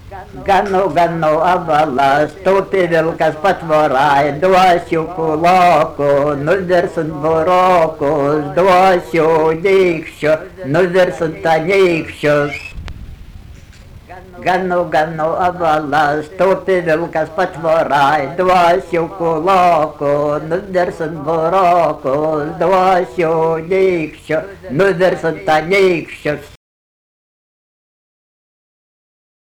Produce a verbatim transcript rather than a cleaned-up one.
Гану, гану, авала, ступи вилка з потворай, двасю кулаку, ну дерсен бороку, з двасю нікщо, ну дерсен та нікщо. Гану, гану, авала, ступи вилка з потворай, двасю кулаку, ну дерсен бороку, з двасю нікщо, ну дерсен та нікщо.